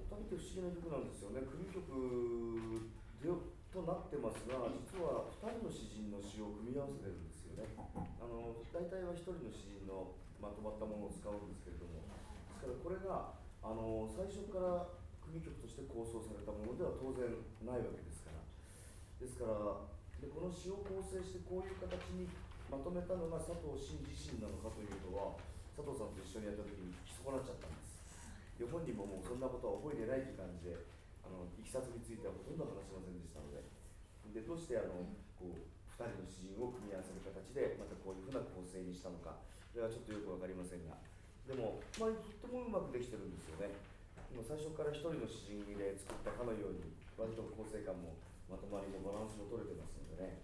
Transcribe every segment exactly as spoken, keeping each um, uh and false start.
二人って不思議な曲なんですよね。組曲でとなってますが、実はふたりの詩人の詩を組み合わせてるんですよね。あの大体はひとりの詩人のまとまったものを使うんですけれども、ですからこれがあの最初から組曲として構想されたものでは当然ないわけですから。ですからでこの詩を構成してこういう形にまとめたのが佐藤真自身なのかというのは、佐藤さんと一緒にやった時に聞き損なっちゃったんです。で本人ももうそんなことは覚えてないという感じで、あのいきさつについてはほとんど話しませんでしたので、でどうしてあのこうふたりの詩人を組み合わせる形でまたこういうふうな構成にしたのか、それはちょっとよく分かりませんが、でも、まあ、とってもうまくできてるんですよね。もう最初からひとりの詩人で作ったかのように、割と構成感もまとまりもバランスも取れてますのでね。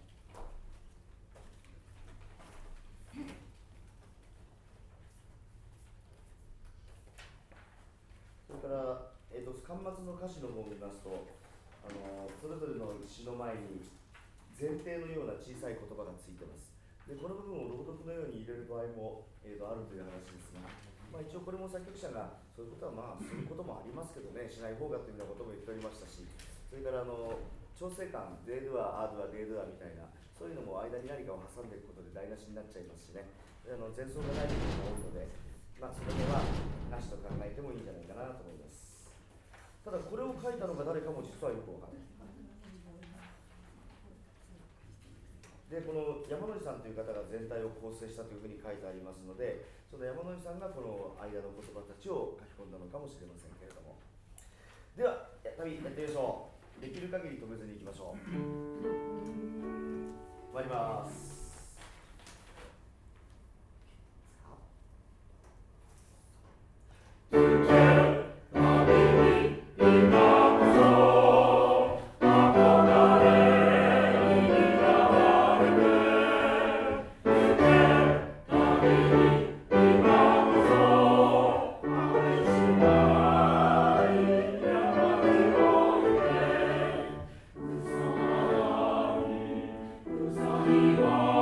それから、えー、と巻末の歌詞の方を見ますと、あのそれぞれの詩の前に前提のような小さい言葉がついてます。でこの部分を朗読のように入れる場合も、えー、とあるという話ですが、まあ、一応これも作曲者がそういうことはまあすることもありますけどね、しない方がというようなことも言っておりましたし、それからあの調整感、デードゥア、アードゥア、デードゥアみたいな、そういうのも間に何かを挟んでいくことで台無しになっちゃいますしね、あの前奏がないことが多いので、まあ、それではなしと考えてもいいんじゃないかなと思います。ただこれを書いたのが誰かも実はよくわかんない。でこの山野井さんという方が全体を構成したというふうに書いてありますので、その山野井さんがこの間の言葉たちを書き込んだのかもしれませんけれども、では旅やってみましょう。できる限り止めずにいきましょう。参ります。 We are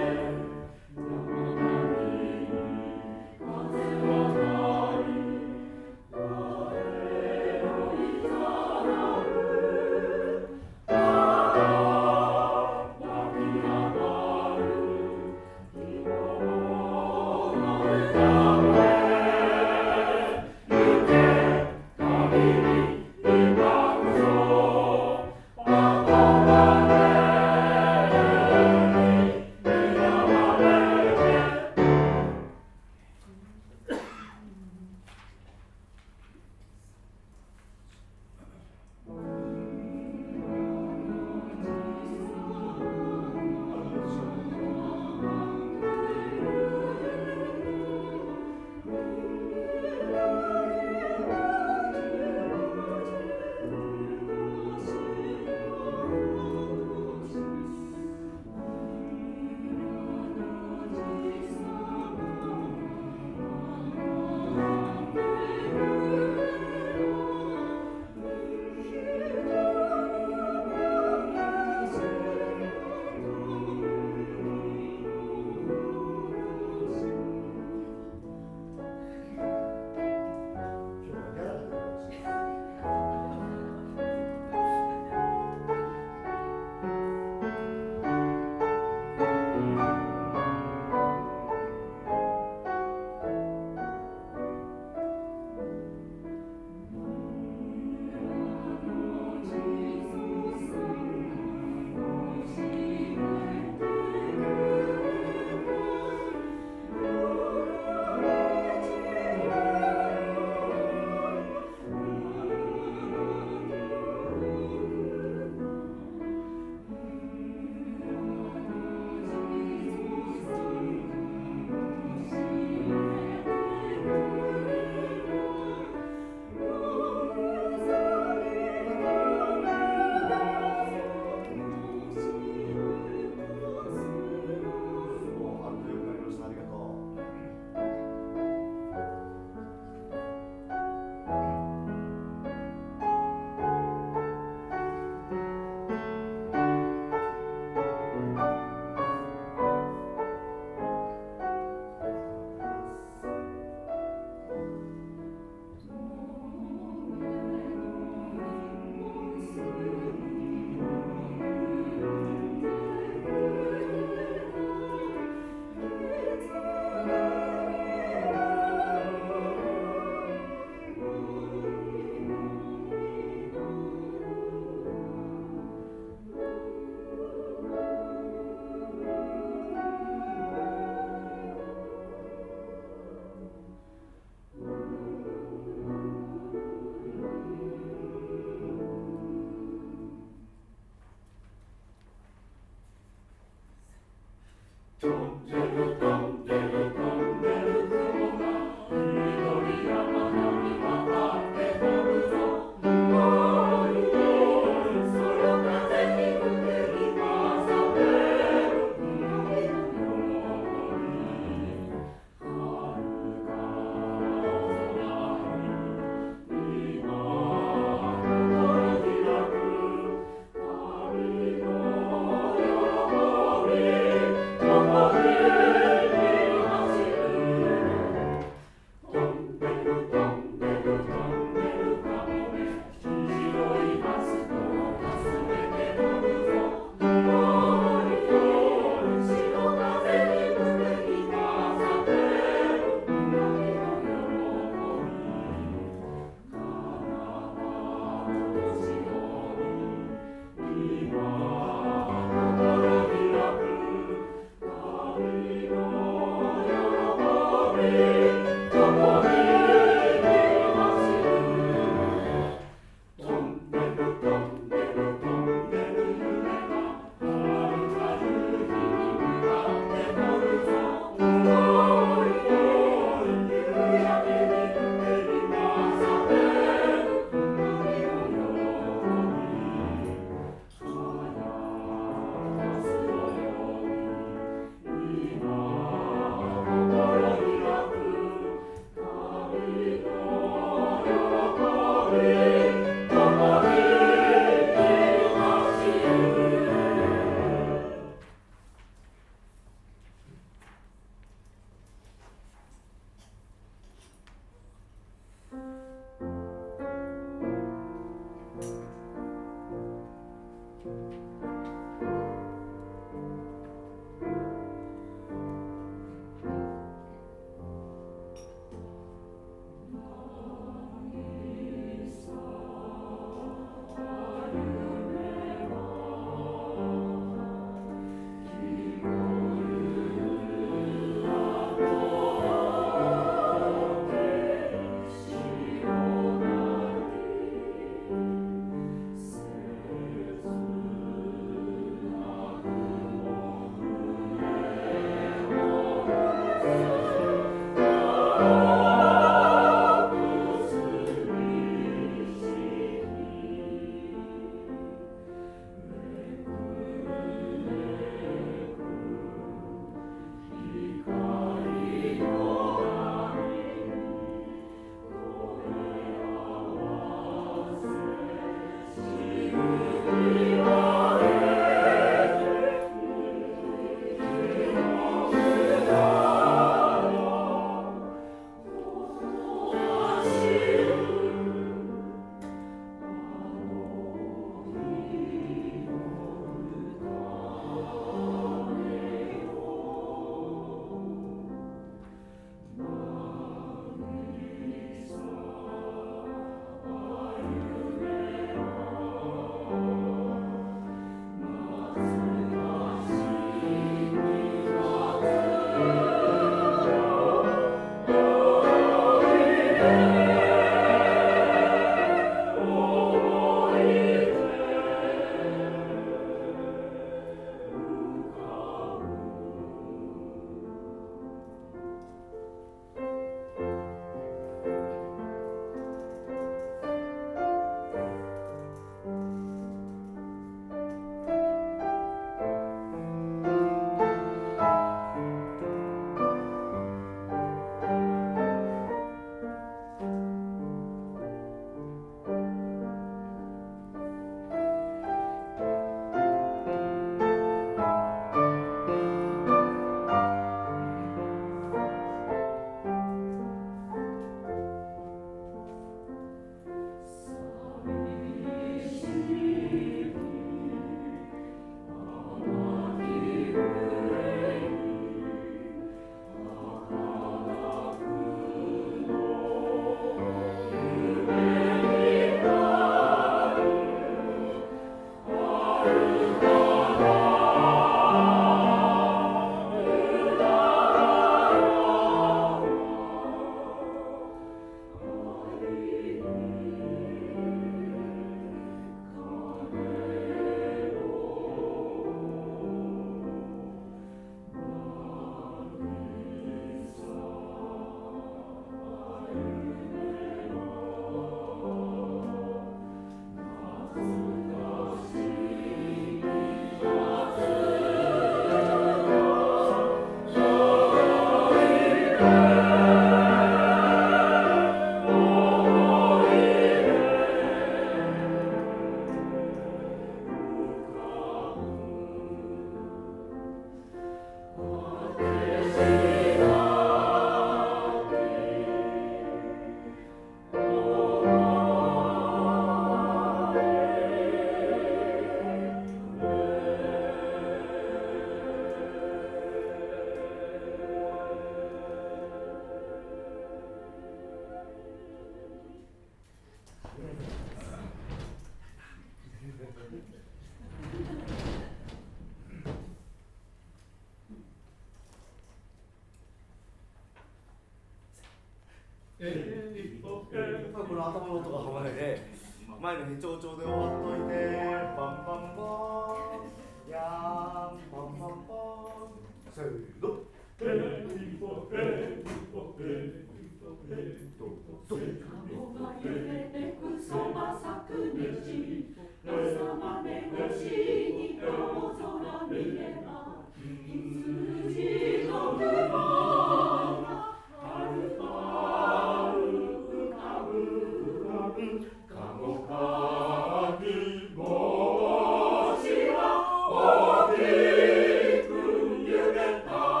ムの頭の音がはまないで、前のヘチョウチョウで終わっといて、パンパンパン、やーん、パンパンパン、せーの。ヘリポヘリポヘリポヘリポヘリポ雲が揺れて草が咲く道、朝まで越しに青空見れば、羊の雲が春春浮かぶ浮かぶ、鴨かき帽子は大きく揺れた。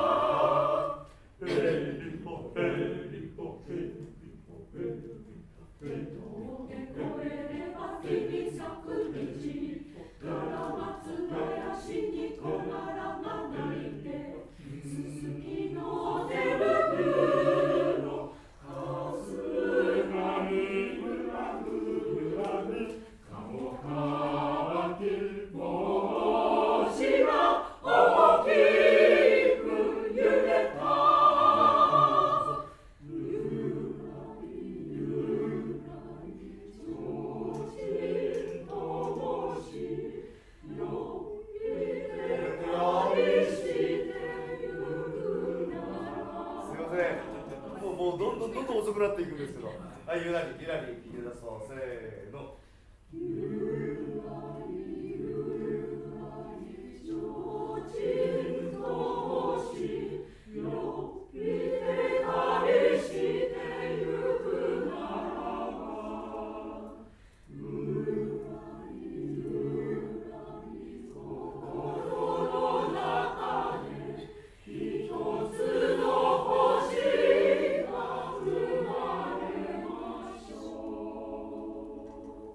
もうどんどんどんどん遅くなっていくんですけど、はい、ゆらりゆらりゆらそう、せーの。ゆらりゆらりちょうちんとしよびてたりしてゆくならば、ゆらりゆらり心の中で一つの星生まれましょう。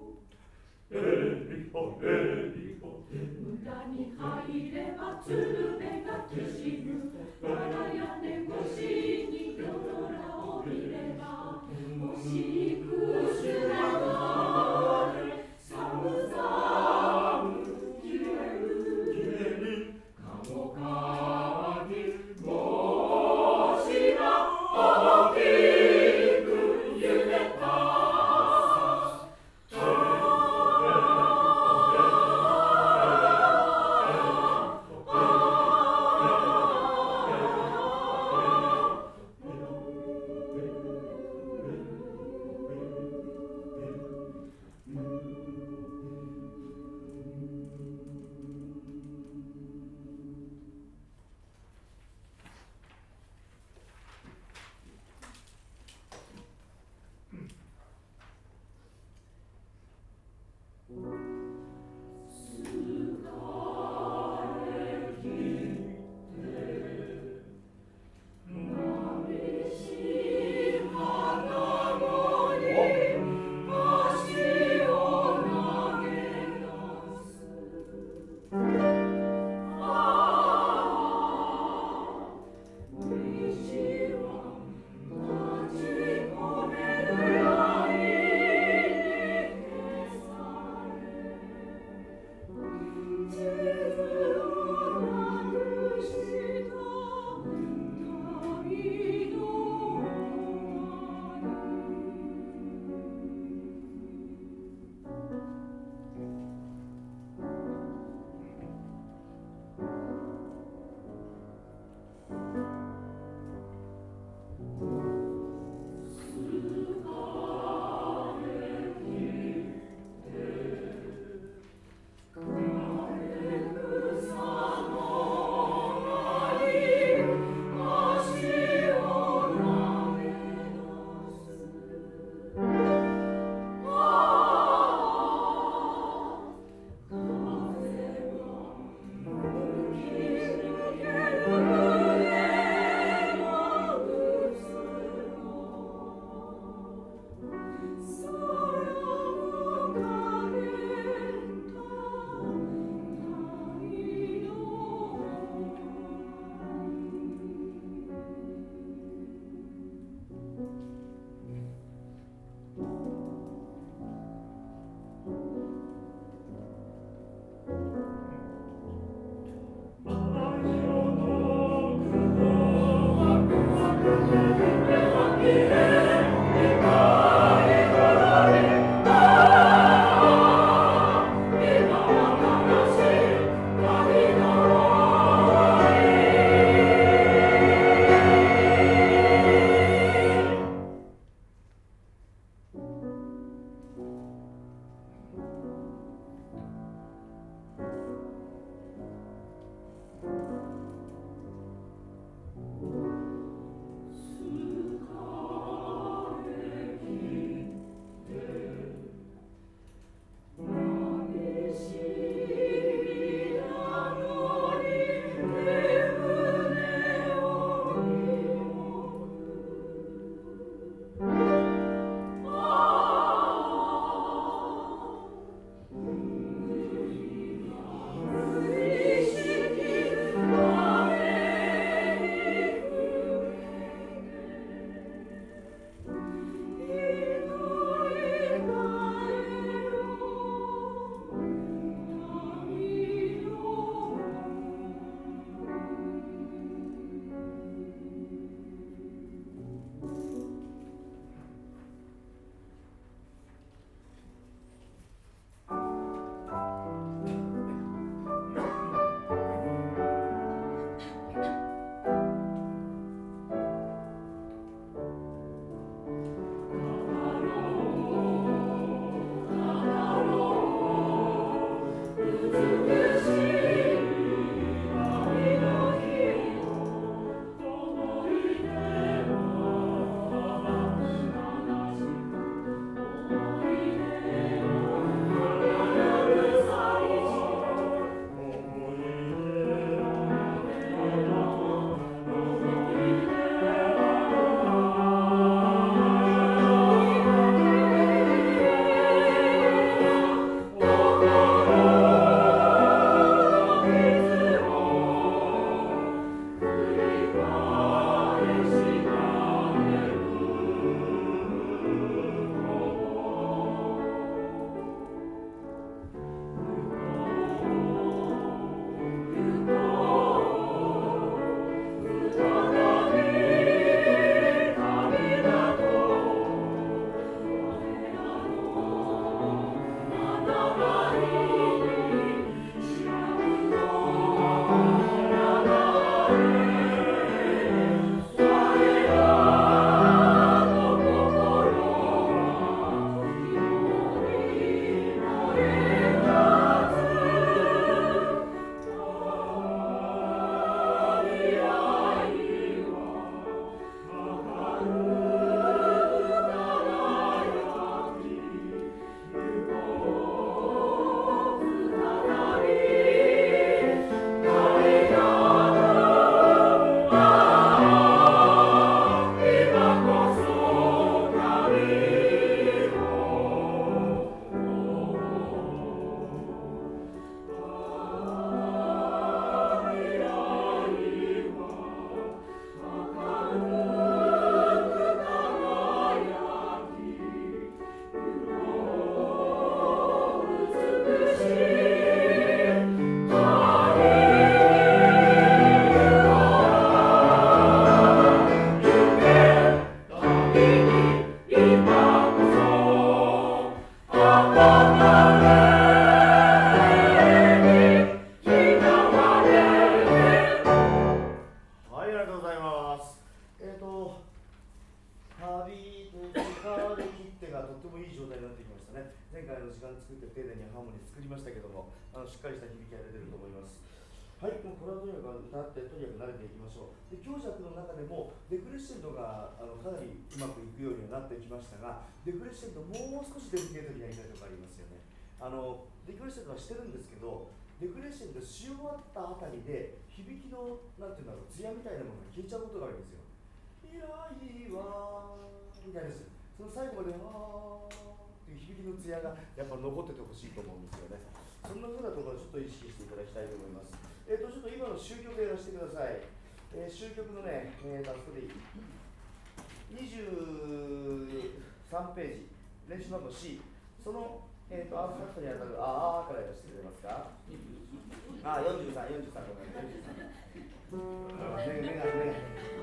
って丁寧にハーモニー作りましたけども、あのしっかりした響きが出てると思います。はい、もうこれはとにかく歌ってとにかく慣れていきましょう。で、強弱の中でもデクレッシェンドがあのかなりうまくいくようにはなってきましたが、デクレッシェンドもう少しデリケートにやりたいところありますよね。あのデクレッシェンドはしてるんですけど、デクレッシェンドし終わったあたりで響きのなんていうんだろう、艶みたいなものが消えちゃうことがあるんですよ。いらいわーみたいです。その最後までわーっていう響きの艶がやっぱ残っててほしいと思うんですよね。そんな風なところをちょっと意識していただきたいと思います。えっ、ー、と、ちょっと今の終曲やらせてください。えー、終曲のね、えー、あそこでいいにじゅうさんページ、練習番号 C、その、えー、とアーファクトに当たるあーからやらせてくれますか。あ、よんじゅうさん、よんじゅうさん、ごめん、よんじゅうさん。目が、目が。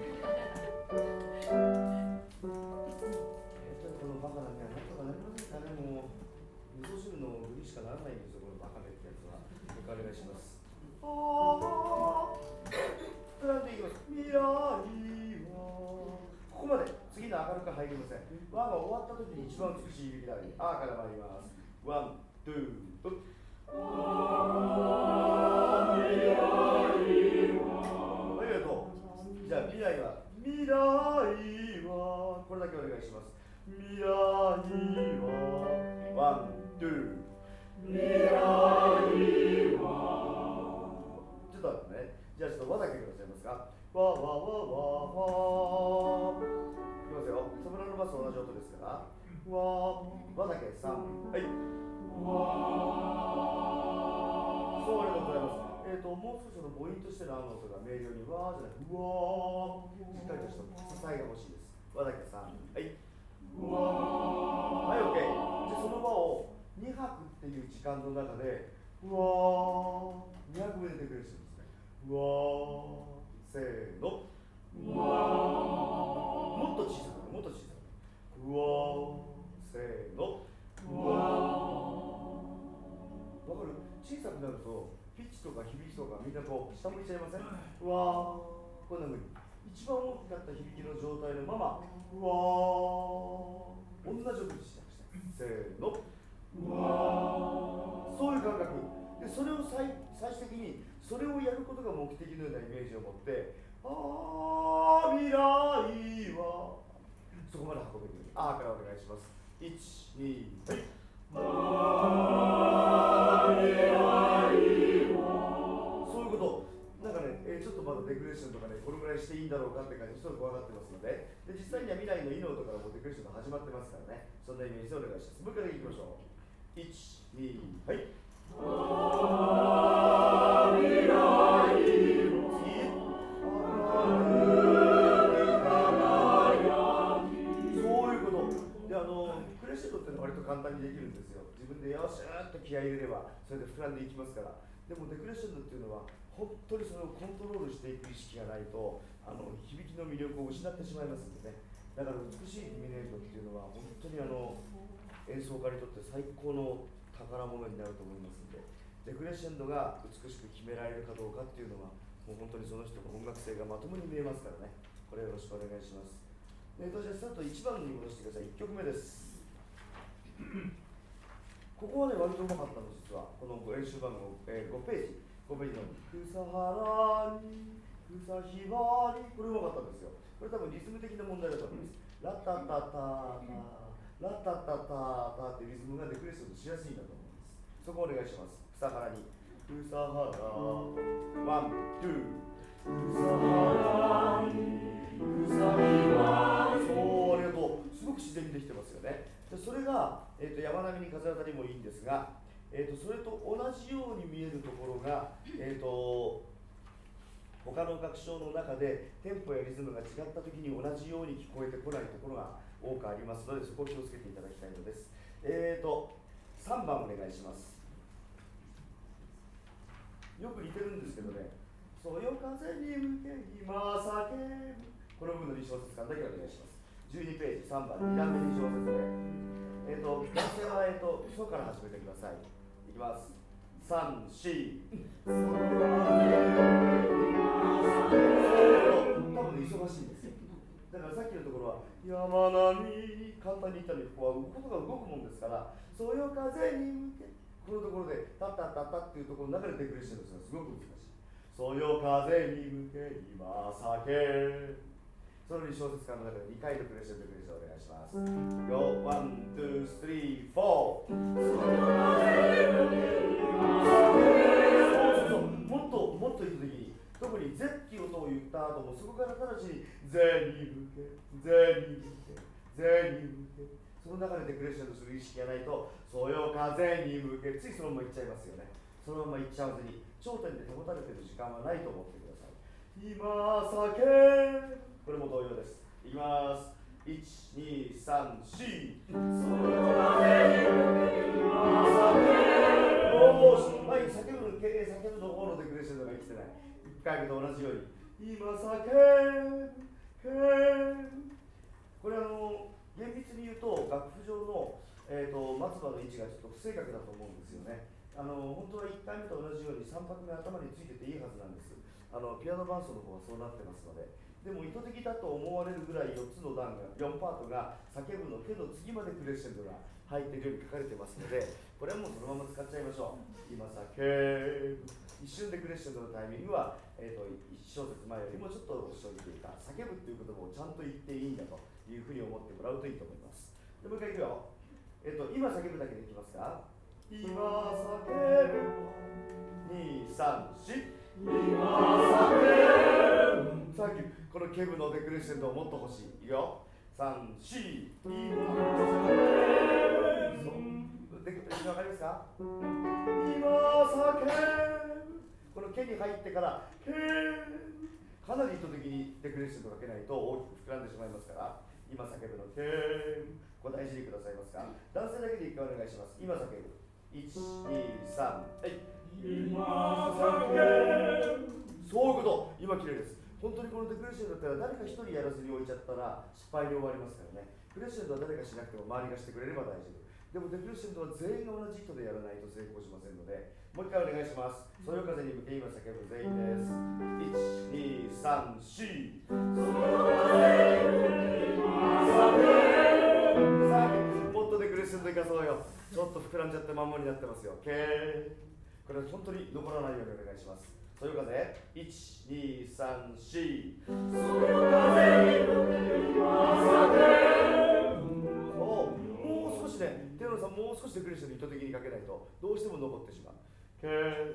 このバカな目はなんとかなりませんかね。もう味噌汁の具にしかならないんですよ、このバカ目ってやつは。お願いします。ああ、膨らんでいきます。未来はここまで。次の明るく入りません。ワンが終わった時に一番美しい響きだね。あーから参ります。ワン、ツー、と。あー、未来は。ありがとう。じゃあ未来は未来はこれだけお願いします。未来はワン、ツー。未来はちょっと待ってね。じゃあちょっと和だけくださいますか。わわわわわ。いきますよ。ソプラノバスと同じ音ですから。わ和だけさん。はい。わそうありがとうございます。えっ、ー、ともう少しの母音としてのあの音が明瞭にわじゃなくてうわしっかりとした支えが欲しいです。和だけさん。はい。はい、オッケー。じゃあその和をに拍っていう時間の中でうわーに拍目でデクレッションですね。うわーせーのうわーもっと小さくもっと小さくうわーせーのうわーわかる。小さくなるとピッチとか響きとかみんなこう下向いちゃいません。うわーこんな風に一番大きかった響きの状態のままうわー同じ音にしてました。せーのうわそういう感覚で、それを 最, 最終的にそれをやることが目的のようなイメージを持ってあー未来はそこまで運べるようにあーからお願いします。いち、に、はい。あー未来はそういうことなんかね、えー、ちょっとまだデクレッションとかねこれぐらいしていいんだろうかって感じちょっと怖がってますので、で実際には未来のイノーとからもデクレッションが始まってますからね、そんなイメージでお願いします。もう一回いきましょう。いち、に、はい。あー未来は次そういうことで、あのクレッシェンドってのは割と簡単にできるんですよ。自分でよしーっと気合い入れればそれで膨らんでいきますから。でもデクレッションドっていうのは本当にそれをコントロールしていく意識がないとあの響きの魅力を失ってしまいますんでね。だから美しいディミネートっていうのは本当にあの演奏家にとって最高の宝物になると思いますので、デクレッシェンドが美しく決められるかどうかっていうのはもう本当にその人の音楽性がまともに見えますからね。これよろしくお願いします。えーと、じゃあスタートいちばんに戻してください。いっきょくめです。ここはね割とうまかったの実は。この練習番号、えー、ごページごページの草原に草ひばりこれうまかったんですよ。これ多分リズム的な問題だと思います。ラタタタタラタタタタってリズムがデクレッションしやすいんだと思います。そこお願いします。草原に草原ワン、ツー草原に草ひばりそうありがとう。すごく自然にできてますよね。でそれが、えー、と山並みに風当たりもいいんですが、えー、とそれと同じように見えるところが、えー、と他の楽章の中でテンポやリズムが違った時に同じように聞こえてこないところが多くありますので、そこを気をつけていただきたいのです。えーとさんばんお願いします。よく似てるんですけどね、そよ風に向け今叫ぶこの部分のに小節間だけお願いします。じゅうにページさんばんに段目に小節で、えーと男性は、えーとソから始めてください。いきます。さん、し多分忙しいんですよ。だからさっきっきのところは山並み簡単に言ったのに、ここはことが動くもんですから、そよ風に向けこのところでタッタッタッタっていうところの中でデクレッシェンドするのがすごく難しい。そよ風に向け今叫そのように小説家の中でにかいのクレッシェンドクレッシェンドお願いします。Go one two three four。そうそうそう、もっともっと言った時に、特にゼっていう音を言った後もそこから直ちにゼに向けゼに向けゼに向け、その中でデクレッションする意識がないと、そよ風に向けついそのまま行っちゃいますよね。そのまま行っちゃわずに頂点で保たれている時間はないと思ってください。今叫これも同様です。いきます。いちにさんし。そよ風に向け今叫よし、はい、叫ぶ叫ぶの方のデクレッションが生きてない。いっかいめと同じように今叫けこれあの厳密に言うと楽譜上の、えー、と松葉の位置がちょっと不正確だと思うんですよね。あの本当はいっかいめと同じようにさん拍目頭についてていいはずなんです。あのピアノ伴奏の方はそうなってますので。でも意図的だと思われるぐらいよっつの段がよんパートが叫ぶの手の次までクレッシェンドが入っているように書かれてますので、これはもうそのまま使っちゃいましょう。今叫ぶ一瞬でクレッシェンドのタイミングは、えー、といち小節前よりもちょっと後ろにというか、叫ぶっていう言葉をちゃんと言っていいんだというふうに思ってもらうといいと思います。でもう一回いくよ。えっ、ー、と今叫ぶだけでいきますか。今叫ぶにさんし今叫ぶさっきこのケブのデクレッシェンドをもっと欲しい。いくよ。さんし今叫ぶでわかりますか。今叫ぶこのケに入ってからケかなり意図的にデクレッシェンドかけないと大きく膨らんでしまいますから、今叫ぶのケこれ大事にくださいますか。男性だけでいっかいお願いします。今叫ぶいちにさんはい今叫ぶそういうこと。今綺麗です。本当にこのデクレッシェンドだったら誰か一人やらずに置いちゃったら失敗に終わりますからね。クレッシェンドは誰かしなくても周りがしてくれれば大丈夫。でもデクレッシェンドは全員が同じ意図でやらないと成功しませんので、もう一回お願いします。そよ風に向け今叫ぶ全員です。いちにさんしそよ風に向け今叫ぶさあもっとデクレッシェンドいかそうよ。ちょっと膨らんじゃってまんまになってますよ。ケーこれは本当に残らないようにお願いします。そよ風いちにさんしそよ風に向け今叫ぶもう少しね、手野さんもう少しデクレッションに意図的にかけないとどうしても残ってしまう。ケー